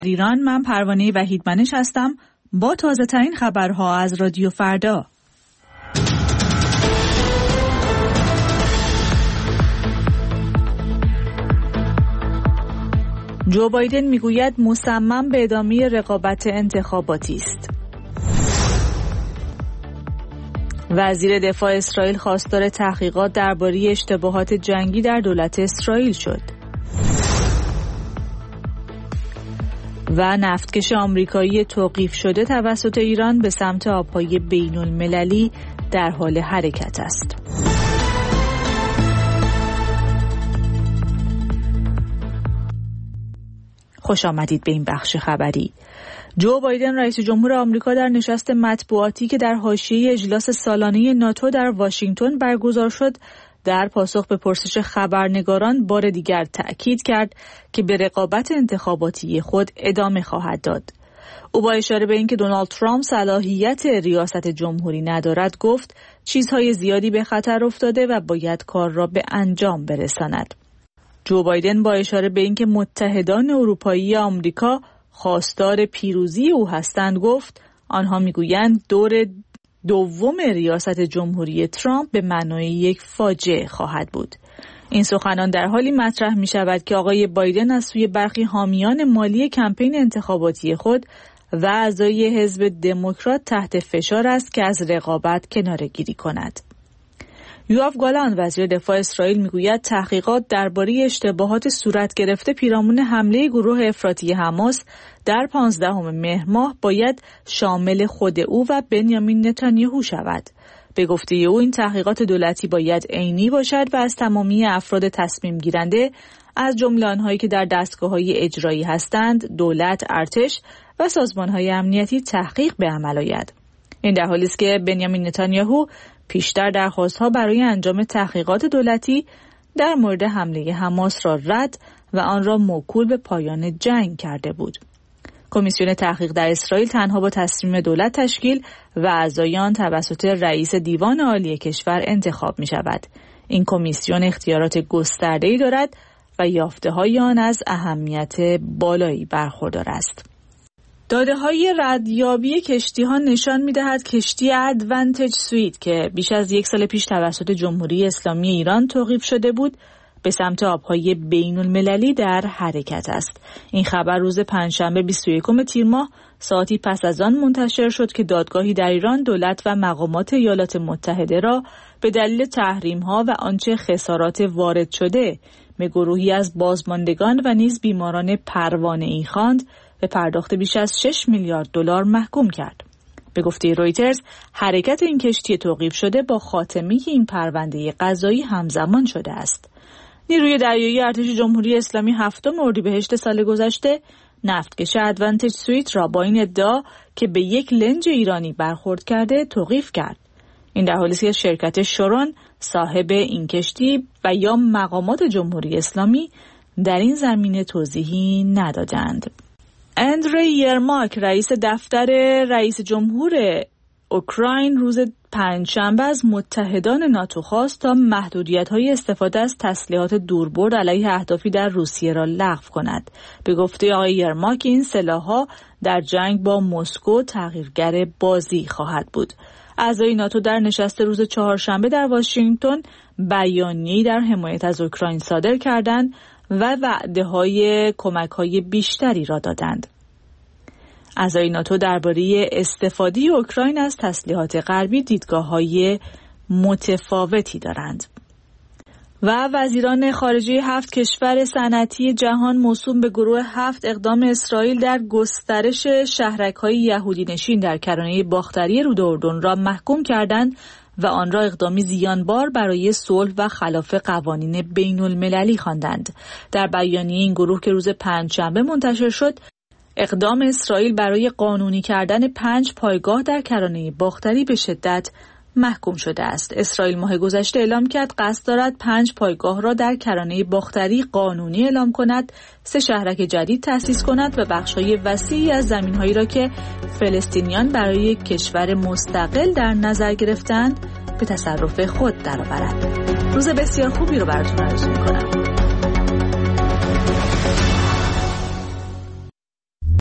ایران، من پروانه وحیدمنش هستم با تازه ترین خبرها از رادیو فردا. جو بایدن میگوید مصمم به ادامه رقابت انتخاباتی است. وزیر دفاع اسرائیل خواستار تحقیقات درباره اشتباهات جنگی در دولت اسرائیل شد. و نفتکش آمریکایی توقیف شده توسط ایران به سمت آبهای بین المللی در حال حرکت است. خوش آمدید به این بخش خبری. جو بایدن رئیس جمهور آمریکا در نشست مطبوعاتی که در حاشیه اجلاس سالانه ناتو در واشنگتن برگزار شد، در پاسخ به پرسش خبرنگاران بار دیگر تأکید کرد که به رقابت انتخاباتی خود ادامه خواهد داد. او با اشاره به اینکه دونالد ترامپ صلاحیت ریاست جمهوری ندارد گفت چیزهای زیادی به خطر افتاده و باید کار را به انجام برساند. جو بایدن با اشاره به اینکه متحدان اروپایی آمریکا خواستار پیروزی او هستند گفت آنها میگویند دور دوم ریاست جمهوری ترامپ به معنای یک فاجعه خواهد بود. این سخنان در حالی مطرح می شود که آقای بایدن از سوی برخی حامیان مالی کمپین انتخاباتی خود و اعضای حزب دموکرات تحت فشار است که از رقابت کناره‌گیری کند. یوآف گالانت وزیر دفاع اسرائیل میگوید تحقیقات درباره اشتباهات صورت گرفته پیرامون حمله گروه افراطی حماس در 15 مهر ماه باید شامل خود او و بنیامین نتانیاهو شود. به گفته او این تحقیقات دولتی باید عینی باشد و از تمامی افراد تصمیم گیرنده از جمله آنهایی که در دستگاه‌های اجرایی هستند، دولت، ارتش و سازمان‌های امنیتی تحقیق به عمل آید. این در حالی است که بنیامین نتانیاهو پیشتر درخواست‌ها برای انجام تحقیقات دولتی در مورد حمله حماس را رد و آن را موکول به پایان جنگ کرده بود. کمیسیون تحقیق در اسرائیل تنها با تصمیم دولت تشکیل و اعضای آن توسط رئیس دیوان عالی کشور انتخاب می شود. این کمیسیون اختیارات گسترده‌ای دارد و یافته‌های آن از اهمیت بالایی برخوردار است. داده‌های ردیابی کشتی‌ها نشان می‌دهد کشتی ادوانتج سویت که بیش از یک سال پیش توسط جمهوری اسلامی ایران توقیف شده بود، به سمت آبهای بین المللی در حرکت است. این خبر روز پنجشنبه 21 تیر ماه ساعتی پس از آن منتشر شد که دادگاهی در ایران دولت و مقامات ایالات متحده را به دلیل تحریم‌ها و آنچه خسارات وارد شده به گروهی از بازماندگان و نیز بیماران پروانه‌ای خواند به پرداخت بیش از 6 میلیارد دلار محکوم کرد. به گفته رویترز، حرکت این کشتی توقیف شده با خاتمه این پرونده قضایی همزمان شده است. نیروی دریایی ارتش جمهوری اسلامی 7 اردیبهشت سال گذشته نفتکش ادوانتج سویت را با این ادعا که به یک لنج ایرانی برخورد کرده توقیف کرد. این در حالی است که شرکت شورون صاحب این کشتی و یا مقامات جمهوری اسلامی در این زمینه توضیحی ندادند. اندری یرماک رئیس دفتر رئیس جمهور اوکراین روز پنجشنبه از متحدان ناتو خواست تا محدودیت‌های استفاده از تسلیحات دوربرد علیه اهدافی در روسیه را لغو کند. به گفته آقای یرماک این سلاح‌ها در جنگ با مسکو تغییرگر بازی خواهد بود. اعضای ناتو در نشست روز چهارشنبه در واشنگتن بیانیه‌ای در حمایت از اوکراین صادر کردند و وعده‌های کمک‌های بیشتری را دادند. اعضای ناتو درباره استفاده اوکراین از تسلیحات غربی دیدگاه‌های متفاوتی دارند. و وزیران خارجه 7 کشور صنعتی جهان موسوم به گروه 7 اقدام اسرائیل در گسترش شهرک‌های یهودی نشین در کرانه باختری رود اردن را محکوم کردند و آن را اقدامی زیانبار برای صلح و خلاف قوانین بین المللی خواندند. در بیانیه این گروه که روز پنجشنبه منتشر شد، اقدام اسرائیل برای قانونی کردن 5 پایگاه در کرانه باختری به شدت محکوم شده است. اسرائیل ماه گذشته اعلام کرد قصد دارد 5 پایگاه را در کرانه باختری قانونی اعلام کند، 3 شهرک جدید تأسیس کند و بخش‌های وسیعی از زمین‌هایی را که فلسطینیان برای کشور مستقل در نظر گرفتند به تصرف خود درآورد. روز بسیار خوبی رو براتون آرزو می‌کنم.